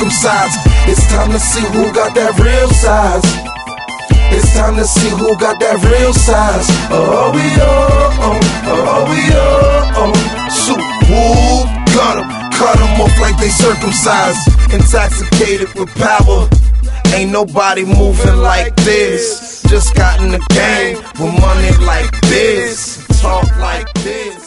circumcised. It's time to see who got that real size. It's time to see who got that real size. Oh, we oh, oh, we oh. Shoot, whoop, cut 'em off like they circumcised. Intoxicated with power. Ain't nobody moving like this. Just got in the game with money like this. Talk like this.